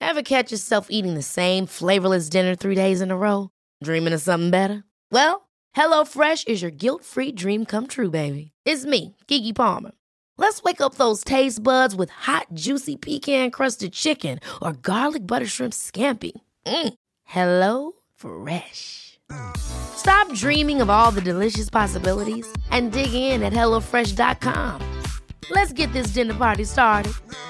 Ever catch yourself eating the same flavorless dinner 3 days in a row? Dreaming of something better? Well, HelloFresh is your guilt-free dream come true, baby. It's me, Keke Palmer. Let's wake up those taste buds with hot, juicy pecan-crusted chicken or garlic butter shrimp scampi. Hello Fresh. Stop dreaming of all the delicious possibilities and dig in at HelloFresh.com. Let's get this dinner party started.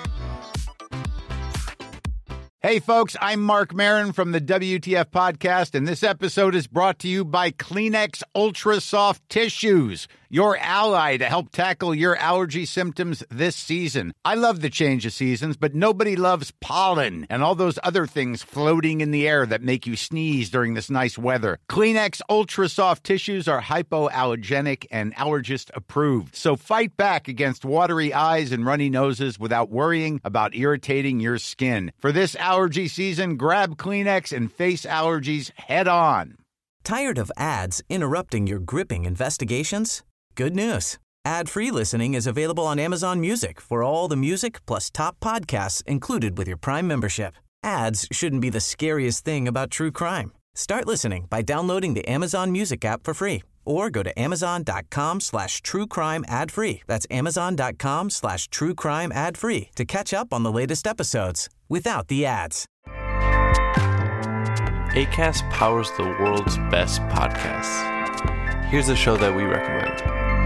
Hey, folks, I'm Mark Maron from the WTF Podcast, and this episode is brought to you by Kleenex Ultra Soft Tissues, your ally to help tackle your allergy symptoms this season. I love the change of seasons, but nobody loves pollen and all those other things floating in the air that make you sneeze during this nice weather. Kleenex Ultra Soft Tissues are hypoallergenic and allergist approved, so fight back against watery eyes and runny noses without worrying about irritating your skin. For this allergy season, grab Kleenex and face allergies head on. Tired of ads interrupting your gripping investigations? Good news. Ad-free listening is available on Amazon Music for all the music plus top podcasts included with your Prime membership. Ads shouldn't be the scariest thing about true crime. Start listening by downloading the Amazon Music app for free or go to amazon.com/truecrime ad-free. That's amazon.com/truecrime ad-free to catch up on the latest episodes without the ads. Acast powers the world's best podcasts. Here's a show that we recommend.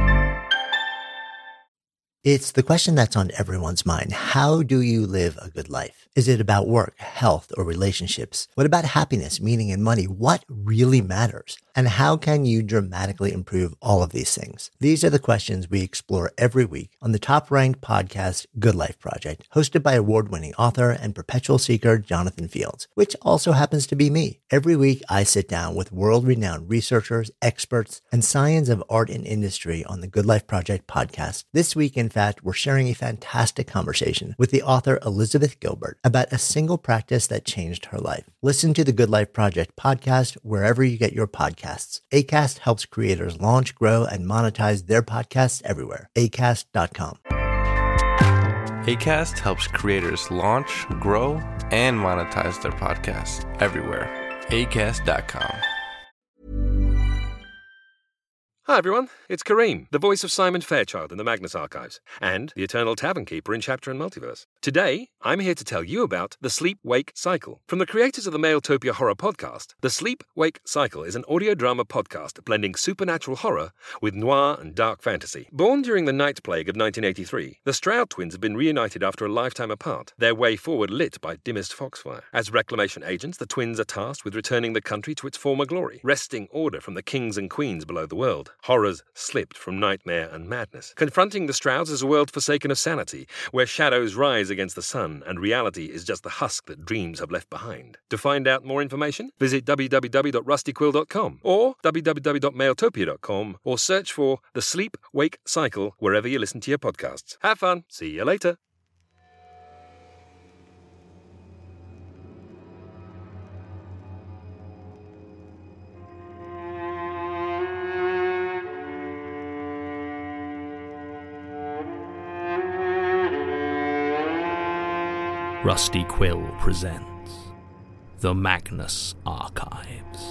It's the question that's on everyone's mind. How do you live a good life? Is it about work, health, or relationships? What about happiness, meaning, and money? What really matters? And how can you dramatically improve all of these things? These are the questions we explore every week on the top-ranked podcast, Good Life Project, hosted by award-winning author and perpetual seeker Jonathan Fields, which also happens to be me. Every week, I sit down with world-renowned researchers, experts, and science of art and industry on the Good Life Project podcast. This week, in fact, we're sharing a fantastic conversation with the author Elizabeth Gilbert about a single practice that changed her life. Listen to the Good Life Project podcast wherever you get your podcasts. Acast helps creators launch, grow, and monetize their podcasts everywhere. Acast.com. Acast helps creators launch, grow, and monetize their podcasts everywhere. Acast.com. Hi everyone, it's Kareem, the voice of Simon Fairchild in the Magnus Archives, and the Eternal Tavern Keeper in Chapter and Multiverse. Today, I'm here to tell you about the Sleep-Wake Cycle. From the creators of the Mailtopia Horror Podcast, the Sleep-Wake Cycle is an audio drama podcast blending supernatural horror with noir and dark fantasy. Born during the Night Plague of 1983, the Stroud twins have been reunited after a lifetime apart, their way forward lit by dimmest foxfire. As reclamation agents, the twins are tasked with returning the country to its former glory, wresting order from the kings and queens below the world. Horrors slipped from nightmare and madness. Confronting the Strouds is a world forsaken of sanity, where shadows rise against the sun and reality is just the husk that dreams have left behind. To find out more information, visit www.rustyquill.com or www.mailtopia.com or search for The Sleep-Wake Cycle wherever you listen to your podcasts. Have fun. See you later. Rusty Quill presents The Magnus Archives.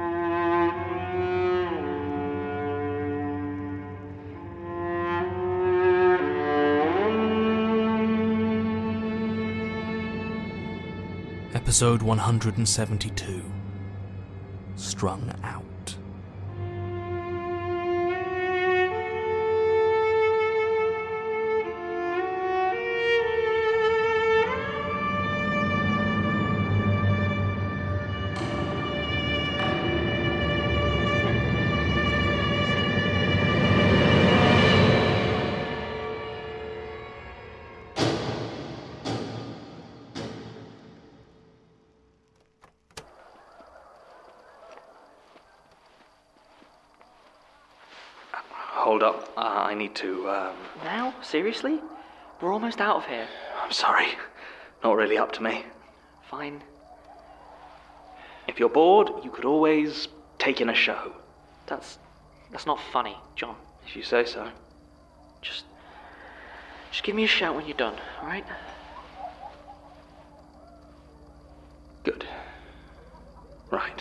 Episode 172, Strung Out. Hold up, I need to, Now? Seriously? We're almost out of here. I'm sorry. Not really up to me. Fine. If you're bored, you could always take in a show. That's not funny, John. If you say so. Just give me a shout when you're done, alright? Right.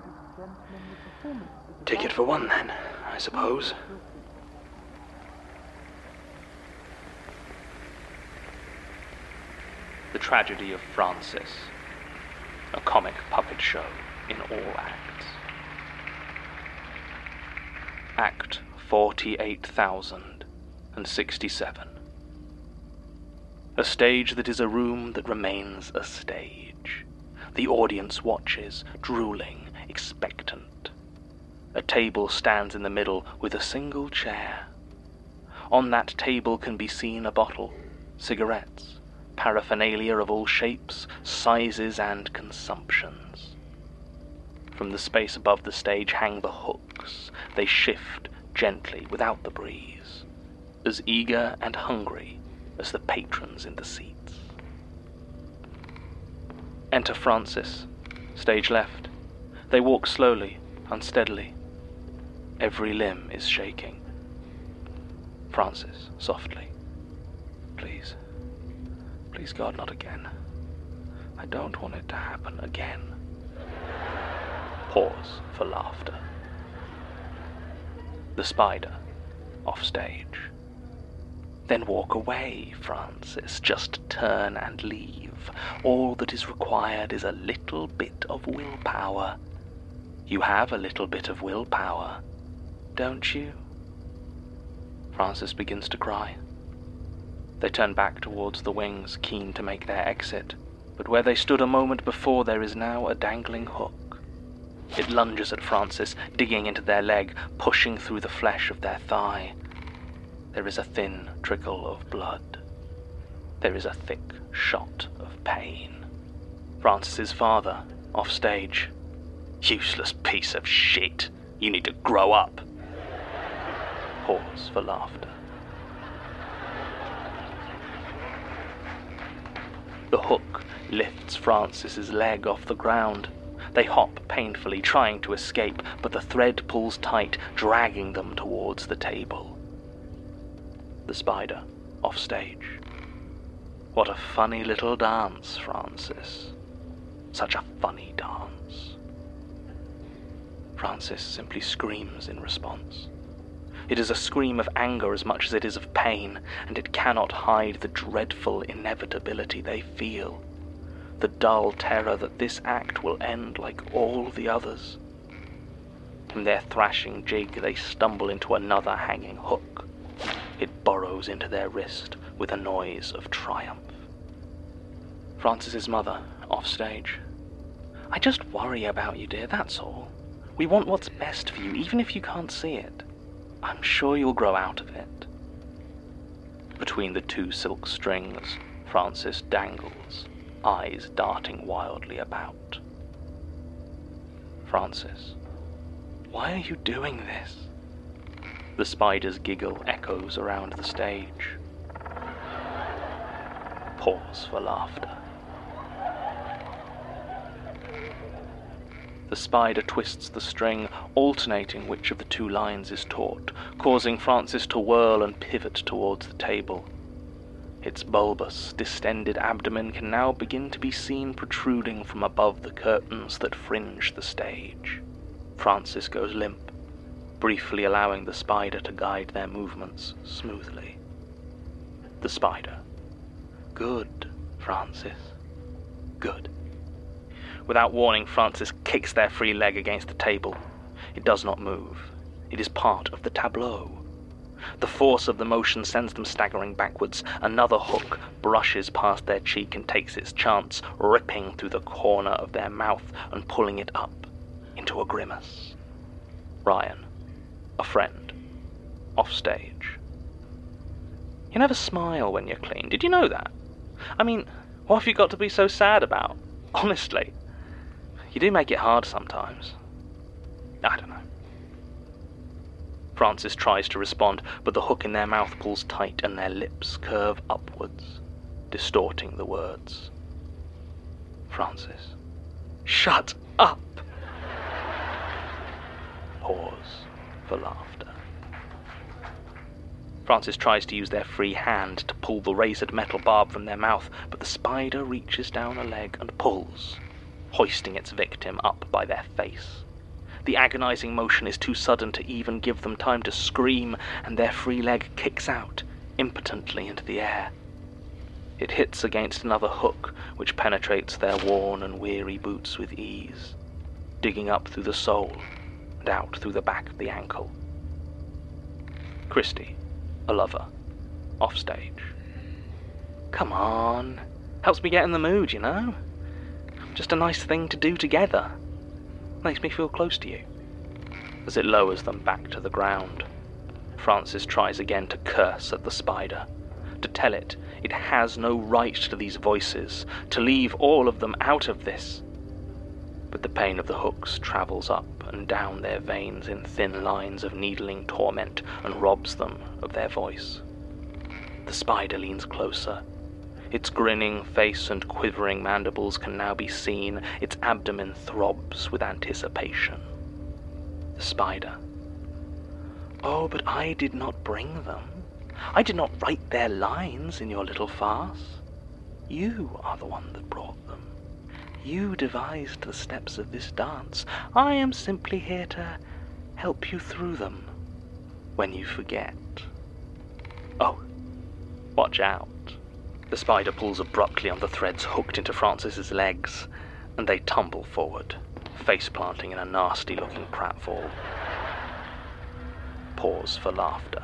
Ticket for one, then, I suppose. The Tragedy of Francis, a comic puppet show in all acts. Act 48,067. A stage that is a room that remains a stage. The audience watches, drooling, expectant. A table stands in the middle with a single chair. On that table can be seen a bottle, cigarettes, paraphernalia of all shapes, sizes, and consumptions. From the space above the stage hang the hooks. They shift gently without the breeze, as eager and hungry as the patrons in the seats. Enter Francis, stage left. They walk slowly, unsteadily. Every limb is shaking. Francis, softly. Please. Please, God, not again. I don't want it to happen again. Pause for laughter. The Spider, off stage. Then walk away, Francis. Just turn and leave. All that is required is a little bit of willpower. You have a little bit of willpower, don't you? Francis begins to cry. They turn back towards the wings, keen to make their exit, but where they stood a moment before there is now a dangling hook. It lunges at Francis, digging into their leg, pushing through the flesh of their thigh. There is a thin trickle of blood. There is a thick shot of pain. Francis's father, off stage. Useless piece of shit. You need to grow up. Pause for laughter. The hook lifts Francis's leg off the ground. They hop painfully, trying to escape, but the thread pulls tight, dragging them towards the table. The Spider, off stage. What a funny little dance, Francis. Such a funny dance. Francis simply screams in response. It is a scream of anger as much as it is of pain, and it cannot hide the dreadful inevitability they feel, the dull terror that this act will end like all the others. In their thrashing jig, they stumble into another hanging hook. It burrows into their wrist with a noise of triumph. Francis's mother, off stage. I just worry about you, dear, that's all. We want what's best for you, even if you can't see it. I'm sure you'll grow out of it. Between the two silk strings, Francis dangles, eyes darting wildly about. Francis, why are you doing this? The Spider's giggle echoes around the stage. Pause for laughter. The Spider twists the string, alternating which of the two lines is taut, causing Francis to whirl and pivot towards the table. Its bulbous, distended abdomen can now begin to be seen protruding from above the curtains that fringe the stage. Francis goes limp, briefly allowing the Spider to guide their movements smoothly. The Spider. Good, Francis. Good. Without warning, Francis kicks their free leg against the table. It does not move. It is part of the tableau. The force of the motion sends them staggering backwards. Another hook brushes past their cheek and takes its chance, ripping through the corner of their mouth and pulling it up into a grimace. Ryan, a friend, off stage. You never smile when you're clean. Did you know that? I mean, what have you got to be so sad about? Honestly. You do make it hard sometimes. I don't know. Francis tries to respond, but the hook in their mouth pulls tight and their lips curve upwards, distorting the words. Francis. Shut up! Pause for laughter. Francis tries to use their free hand to pull the razored metal barb from their mouth, but the Spider reaches down a leg and pulls. hoisting its victim up by their face. The agonizing motion is too sudden to even give them time to scream, and their free leg kicks out, impotently into the air. It hits against another hook, which penetrates their worn and weary boots with ease, digging up through the sole and out through the back of the ankle. Christy, a lover, offstage. Come on. Helps me get in the mood, you know? Just a nice thing to do together. Makes me feel close to you. As it lowers them back to the ground, Francis tries again to curse at the spider, to tell it has no right to these voices, to leave all of them out of this. But the pain of the hooks travels up and down their veins in thin lines of needling torment and robs them of their voice. The spider leans closer. Its grinning face and quivering mandibles can now be seen. Its abdomen throbs with anticipation. The spider. Oh, but I did not bring them. I did not write their lines in your little farce. You are the one that brought them. You devised the steps of this dance. I am simply here to help you through them when you forget. Oh, watch out. The spider pulls abruptly on the threads hooked into Francis's legs, and they tumble forward, face-planting in a nasty-looking pratfall. Pause for laughter.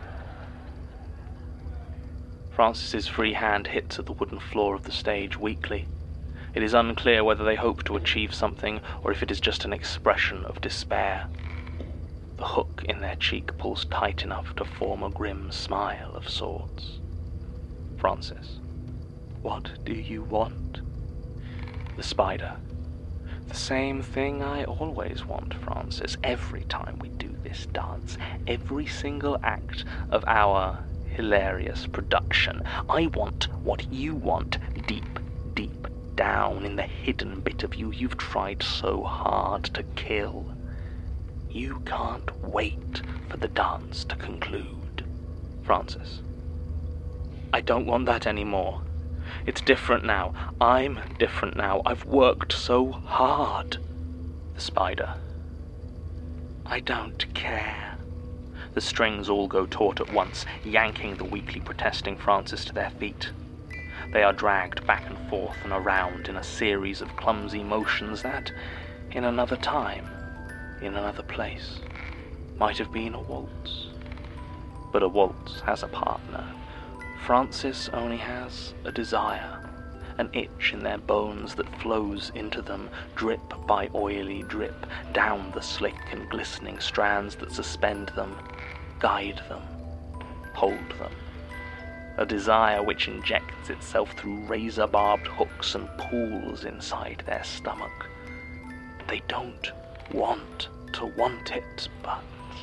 Francis's free hand hits at the wooden floor of the stage weakly. It is unclear whether they hope to achieve something or if it is just an expression of despair. The hook in their cheek pulls tight enough to form a grim smile of sorts. Francis. What do you want? The spider. The same thing I always want, Francis, every time we do this dance, every single act of our hilarious production. I want what you want, deep, deep down in the hidden bit of you you've tried so hard to kill. You can't wait for the dance to conclude. Francis. I don't want that anymore. It's different now. I'm different now. I've worked so hard. The spider. I don't care. The strings all go taut at once, yanking the weakly protesting Francis to their feet. They are dragged back and forth and around in a series of clumsy motions that, in another time, in another place, might have been a waltz. But a waltz has a partner. Francis only has a desire, an itch in their bones that flows into them, drip by oily drip, down the slick and glistening strands that suspend them, guide them, hold them. A desire which injects itself through razor-barbed hooks and pools inside their stomach. They don't want to want it, but...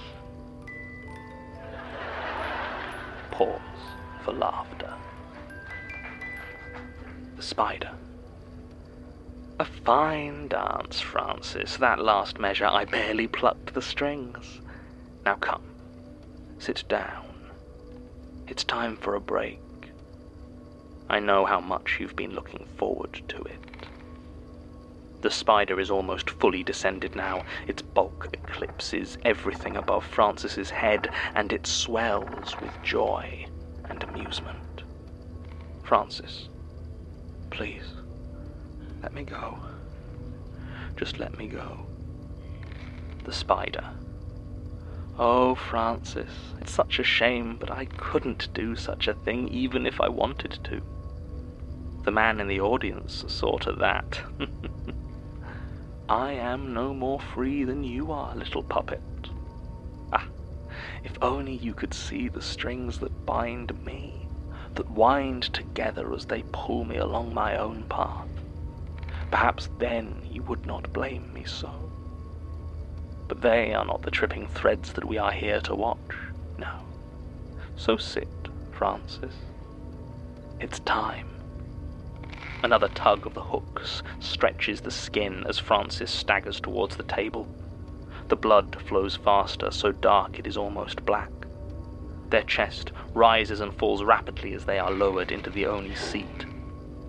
Pause for laughter. The spider. A fine dance, Francis. That last measure, I barely plucked the strings. Now come, sit down. It's time for a break. I know how much you've been looking forward to it. The spider is almost fully descended now. Its bulk eclipses everything above Francis's head, and it swells with joy and amusement. Francis, please, let me go. Just let me go. The spider. Oh, Francis, it's such a shame, but I couldn't do such a thing even if I wanted to. The man in the audience saw to that. I am no more free than you are, little puppet. Ah, if only you could see the strings that bind me, that wind together as they pull me along my own path. Perhaps then you would not blame me so. But they are not the tripping threads that we are here to watch, no. So sit, Francis. It's time. Another tug of the hooks stretches the skin as Francis staggers towards the table. The blood flows faster, so dark it is almost black. Their chest rises and falls rapidly as they are lowered into the Oni seat.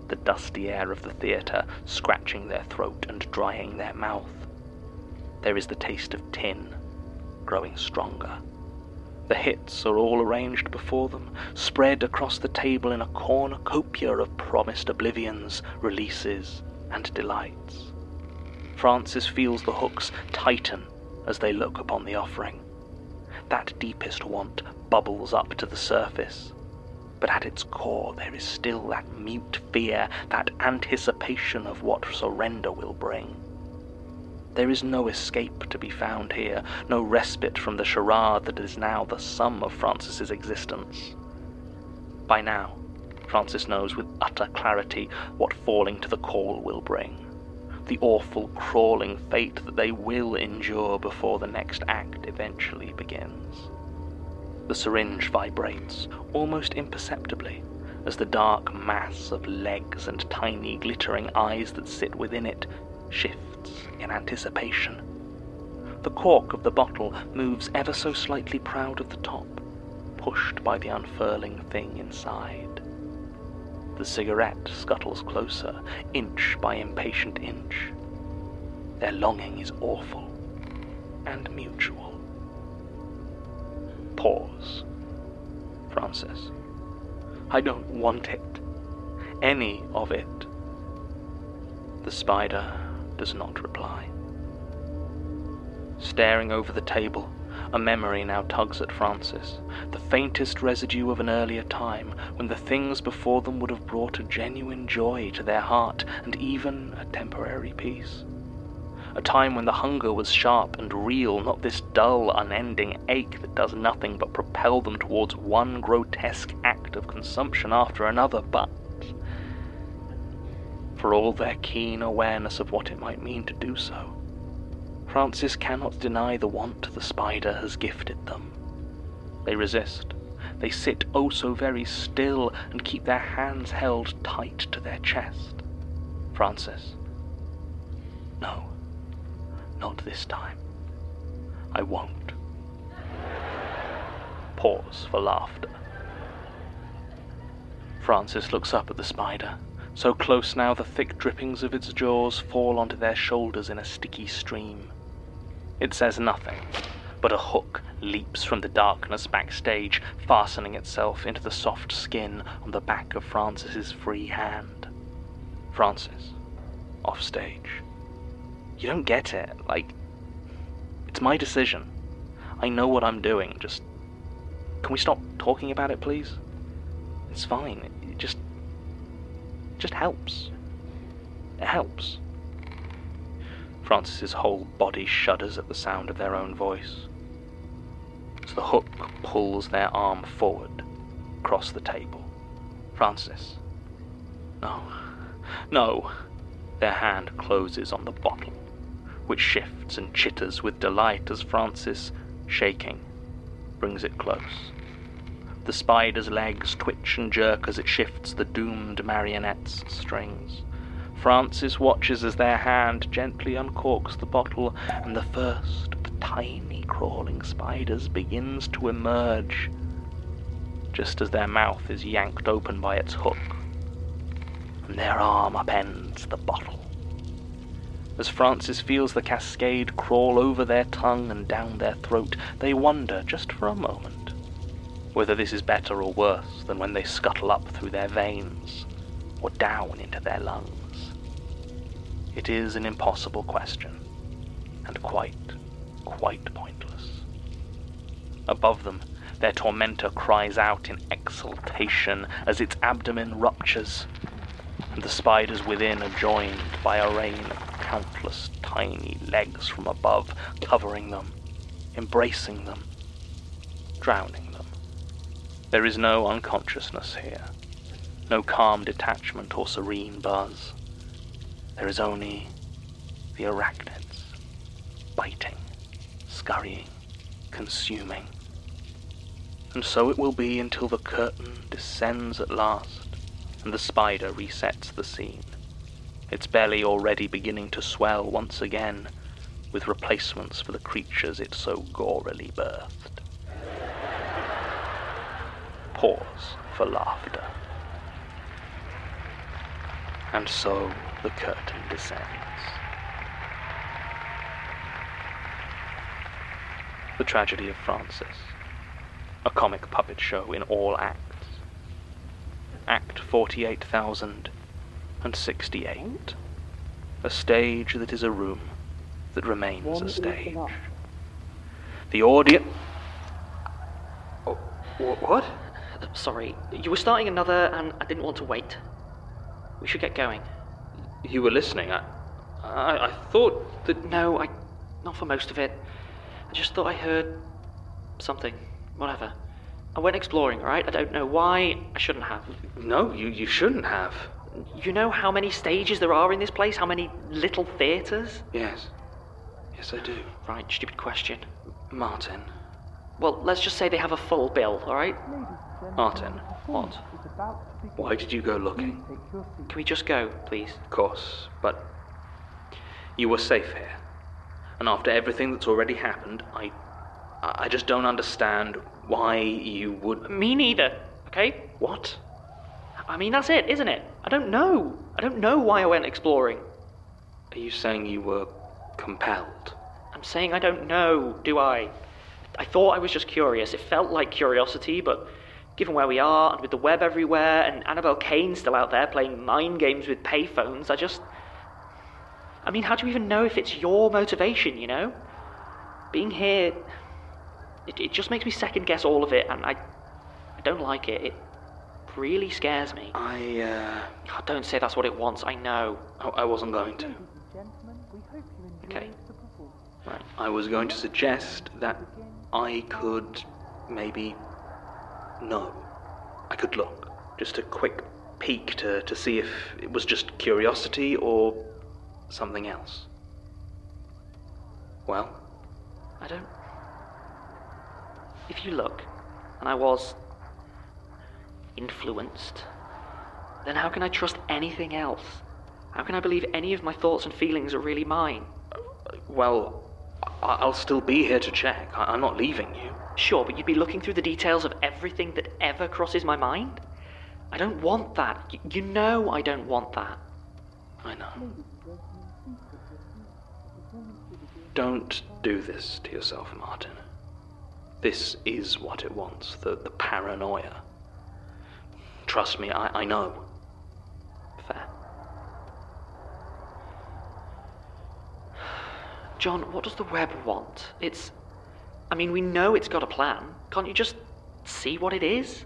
the dusty air of the theatre, scratching their throat and drying their mouth. There is the taste of tin, growing stronger. The hits are all arranged before them, spread across the table in a cornucopia of promised oblivions, releases, and delights. Francis feels the hooks tighten as they look upon the offering. That deepest want bubbles up to the surface, but at its core there is still that mute fear, that anticipation of what surrender will bring. There is no escape to be found here, no respite from the charade that is now the sum of Francis's existence. By now, Francis knows with utter clarity what falling to the call will bring, the awful crawling fate that they will endure before the next act eventually begins. The syringe vibrates, almost imperceptibly, as the dark mass of legs and tiny glittering eyes that sit within it shifts in anticipation. The cork of the bottle moves ever so slightly proud of the top, pushed by the unfurling thing inside. The cigarette scuttles closer, inch by impatient inch. Their longing is awful and mutual. Pause. Francis. I don't want it. Any of it. The spider does not reply. Staring over the table, a memory now tugs at Francis, the faintest residue of an earlier time, when the things before them would have brought a genuine joy to their heart, and even a temporary peace. A time when the hunger was sharp and real, not this dull, unending ache that does nothing but propel them towards one grotesque act of consumption after another, but for all their keen awareness of what it might mean to do so, Francis cannot deny the want the spider has gifted them. They resist. They sit oh so very still and keep their hands held tight to their chest. Francis. No, not this time. I won't. Pause for laughter. Francis looks up at the spider, so close now the thick drippings of its jaws fall onto their shoulders in a sticky stream. It says nothing, but a hook leaps from the darkness backstage, fastening itself into the soft skin on the back of Francis's free hand. Francis, offstage. You don't get it, it's my decision. I know what I'm doing, just... Can we stop talking about it, please? It's fine, it just helps. It helps. Francis's whole body shudders at the sound of their own voice. As the hook pulls their arm forward, across the table. Francis. No. No. Their hand closes on the bottle, which shifts and chitters with delight as Francis, shaking, brings it close. The spider's legs twitch and jerk as it shifts the doomed marionette's strings. Francis watches as their hand gently uncorks the bottle, and the first of the tiny crawling spiders begins to emerge, just as their mouth is yanked open by its hook, and their arm upends the bottle. As Francis feels the cascade crawl over their tongue and down their throat, they wonder, just for a moment, whether this is better or worse than when they scuttle up through their veins, or down into their lungs. It is an impossible question, and quite pointless. Above them, their tormentor cries out in exultation as its abdomen ruptures, and the spiders within are joined by a rain of countless tiny legs from above, covering them, embracing them, drowning them. There is no unconsciousness here, no calm detachment or serene buzz. There is only the arachnids, biting, scurrying, consuming. And so it will be until the curtain descends at last, and the spider resets the scene, its belly already beginning to swell once again, with replacements for the creatures it so gorily birthed. Pause for laughter. And so the curtain descends. The Tragedy of Francis, a comic puppet show in all acts. Act 48,068. A stage that is a room that remains a stage. The audience... Oh, what? Sorry, you were starting another and I didn't want to wait. We should get going. You were listening. I thought that... No, not for most of it. I just thought I heard something. Whatever. I went exploring, alright? I don't know why. I shouldn't have. No, you shouldn't have. You know how many stages there are in this place? How many little theatres? Yes. Yes, I do. Right, stupid question. Martin. Well, let's just say they have a full bill, alright? Martin. What? Why did you go looking? Can we just go, please? Of course, but you were safe here. And after everything that's already happened, I just don't understand why you would... Me neither, okay? What? I mean, that's it, isn't it? I don't know. I don't know why I went exploring. Are you saying you were compelled? I'm saying I don't know, do I? I thought I was just curious. It felt like curiosity, but given where we are, and with the web everywhere, and Annabelle Cain still out there playing mind games with payphones, I mean, how do you even know if it's your motivation, you know? Being here, it just makes me second guess all of it, and I don't like it. It really scares me. Oh, don't say that's what it wants, I know. I wasn't going to. Okay. Right. I was going to suggest that I could maybe... No. I could look. Just a quick peek to see if it was just curiosity or something else. Well? I don't... If you look, and I was... influenced, then how can I trust anything else? How can I believe any of my thoughts and feelings are really mine? Well, I'll still be here to check. I'm not leaving you. Sure, but you'd be looking through the details of everything that ever crosses my mind? I don't want that. You know I don't want that. I know. Don't do this to yourself, Martin. This is what it wants, the paranoia. Trust me, I know. Fair. John, what does the web want? I mean, we know it's got a plan. Can't you just see what it is?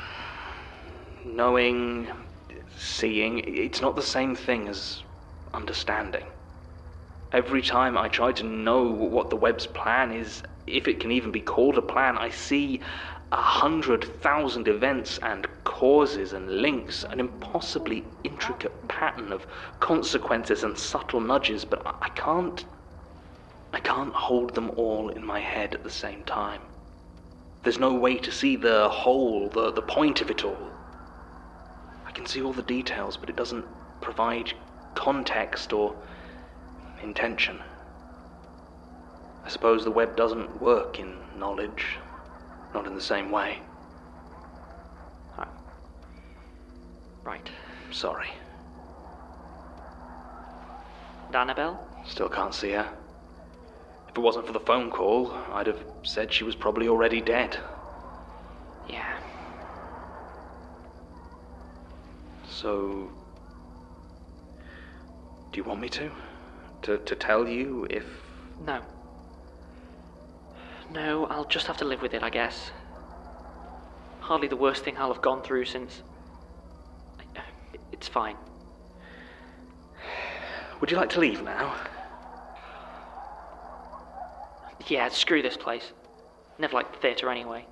Knowing, seeing, it's not the same thing as understanding. Every time I try to know what the web's plan is, if it can even be called a plan, I see 100,000 events and causes and links, an impossibly intricate pattern of consequences and subtle nudges, but I can't hold them all in my head at the same time. There's no way to see the whole, the point of it all. I can see all the details, but it doesn't provide context or intention. I suppose the web doesn't work in knowledge, not in the same way. Right. Sorry. And Annabelle? Still can't see her. If it wasn't for the phone call, I'd have said she was probably already dead. Yeah. So... do you want me to? To tell you if... No. No, I'll just have to live with it, I guess. Hardly the worst thing I'll have gone through since... It's fine. Would you like to leave now? Yeah, screw this place. Never liked the theatre anyway.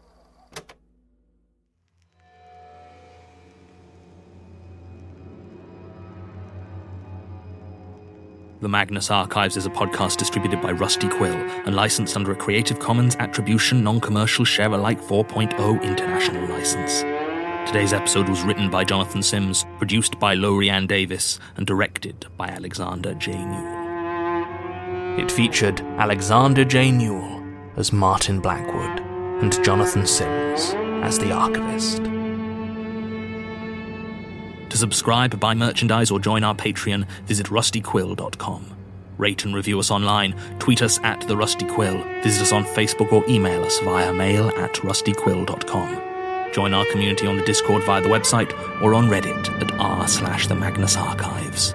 The Magnus Archives is a podcast distributed by Rusty Quill and licensed under a Creative Commons Attribution Non-Commercial Share-alike 4.0 international license. Today's episode was written by Jonathan Sims, produced by Lorianne Davis, and directed by Alexander J. Newell. It featured Alexander J. Newell as Martin Blackwood and Jonathan Sims as the Archivist. To subscribe, buy merchandise, or join our Patreon, visit rustyquill.com. Rate and review us online, tweet us at The Rusty Quill, visit us on Facebook or email us via mail@rustyquill.com. Join our community on the Discord via the website or on Reddit at r/the Magnus Archives.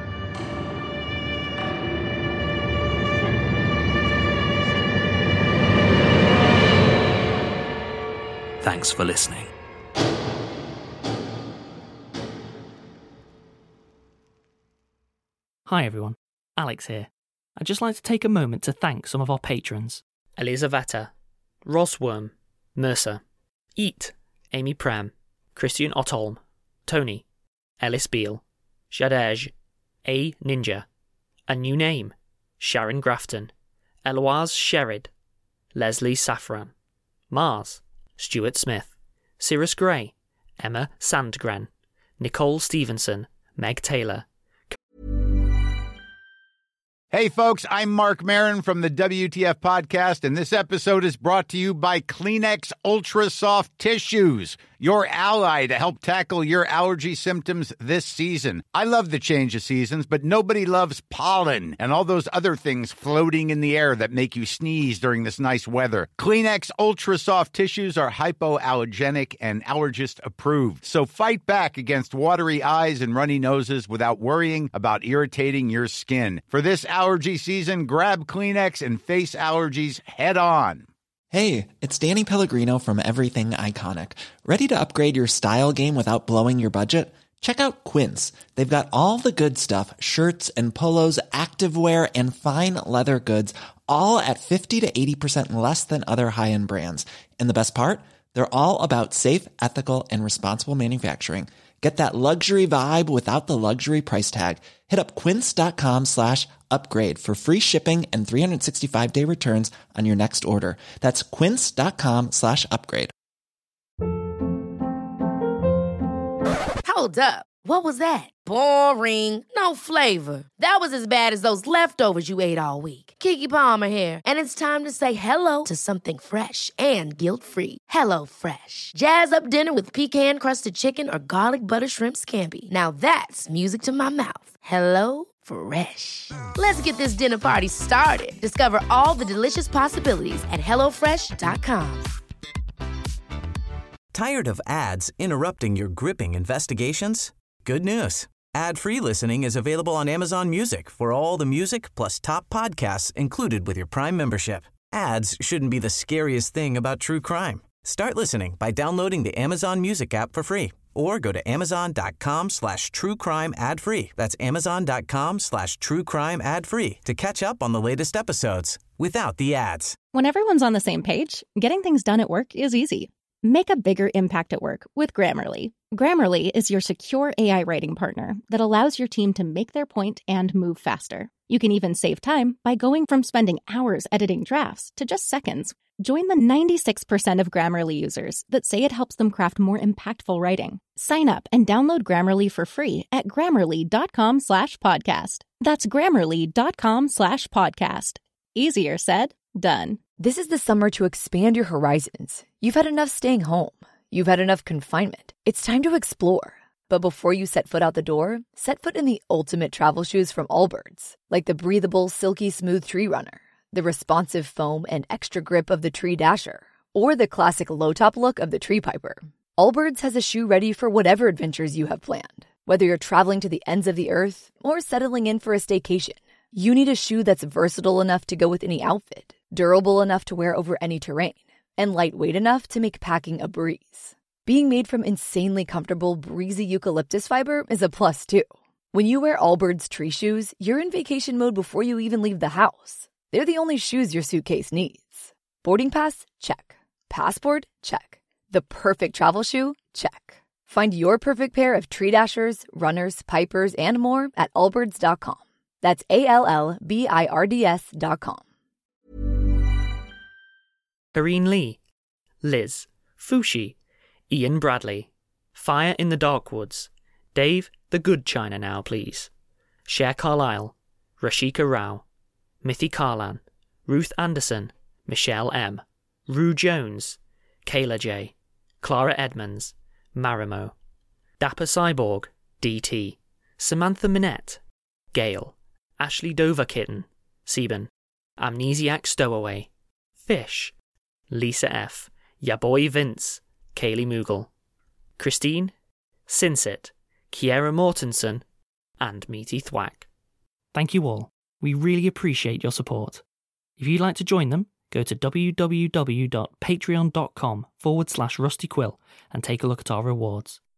Thanks for listening. Hi everyone, Alex here. I'd just like to take a moment to thank some of our patrons. Elisaveta, Rosworm, Mercer, Eat, Amy Pram, Christian Ottolm, Tony, Ellis Beale, Shadej, A. Ninja, A New Name, Sharon Grafton, Eloise Sherrid, Leslie Safran, Mars, Stuart Smith, Cirrus Gray, Emma Sandgren, Nicole Stevenson, Meg Taylor. Hey folks, I'm Mark Maron from the WTF Podcast, and this episode is brought to you by Kleenex Ultra Soft Tissues, your ally to help tackle your allergy symptoms this season. I love the change of seasons, but nobody loves pollen and all those other things floating in the air that make you sneeze during this nice weather. Kleenex Ultra Soft Tissues are hypoallergenic and allergist approved, so fight back against watery eyes and runny noses without worrying about irritating your skin. For this allergy season, grab Kleenex and face allergies head on. Hey, it's Danny Pellegrino from Everything Iconic. Ready to upgrade your style game without blowing your budget? Check out Quince. They've got all the good stuff, shirts and polos, activewear, and fine leather goods, all at 50 to 80% less than other high-end brands. And the best part? They're all about safe, ethical, and responsible manufacturing. Get that luxury vibe without the luxury price tag. Hit up quince.com/upgrade for free shipping and 365-day returns on your next order. That's quince.com/upgrade. Hold up. What was that? Boring. No flavor. That was as bad as those leftovers you ate all week. Keke Palmer here, and it's time to say hello to something fresh and guilt-free. Hello Fresh. Jazz up dinner with pecan-crusted chicken or garlic butter shrimp scampi. Now that's music to my mouth. Hello Fresh. Let's get this dinner party started. Discover all the delicious possibilities at hellofresh.com. Tired of ads interrupting your gripping investigations? Good news. Ad-free listening is available on Amazon Music for all the music plus top podcasts included with your Prime membership. Ads shouldn't be the scariest thing about true crime. Start listening by downloading the Amazon Music app for free or go to amazon.com/truecrime ad-free. That's amazon.com/truecrime ad-free to catch up on the latest episodes without the ads. When everyone's on the same page, getting things done at work is easy. Make a bigger impact at work with Grammarly. Grammarly is your secure AI writing partner that allows your team to make their point and move faster. You can even save time by going from spending hours editing drafts to just seconds. Join the 96% of Grammarly users that say it helps them craft more impactful writing. Sign up and download Grammarly for free at grammarly.com/podcast. That's grammarly.com/podcast. Easier said, done. This is the summer to expand your horizons. You've had enough staying home. You've had enough confinement. It's time to explore. But before you set foot out the door, set foot in the ultimate travel shoes from Allbirds, like the breathable, silky smooth Tree Runner, the responsive foam and extra grip of the Tree Dasher, or the classic low-top look of the Tree Piper. Allbirds has a shoe ready for whatever adventures you have planned. Whether you're traveling to the ends of the earth or settling in for a staycation, you need a shoe that's versatile enough to go with any outfit, durable enough to wear over any terrain, and lightweight enough to make packing a breeze. Being made from insanely comfortable, breezy eucalyptus fiber is a plus, too. When you wear Allbirds tree shoes, you're in vacation mode before you even leave the house. They're the only shoes your suitcase needs. Boarding pass? Check. Passport? Check. The perfect travel shoe? Check. Find your perfect pair of Tree Dashers, Runners, Pipers, and more at allbirds.com. That's ALLBIRDS.com. Kareen Lee, Liz, Fushi, Ian Bradley, Fire in the Dark Woods, Dave the Good China Now Please, Cher Carlisle, Rashika Rao, Mithy Karlan, Ruth Anderson, Michelle M, Rue Jones, Kayla J, Clara Edmonds, Marimo, Dapper Cyborg, DT, Samantha Minette, Gale, Ashley Dover Kitten, Seben, Amnesiac Stowaway, Fish, Lisa F, Ya Boy Vince, Kaylee Moogle, Christine, Sinsit, Kiera Mortensen, and Meaty Thwack. Thank you all. We really appreciate your support. If you'd like to join them, go to www.patreon.com/rustyquill and take a look at our rewards.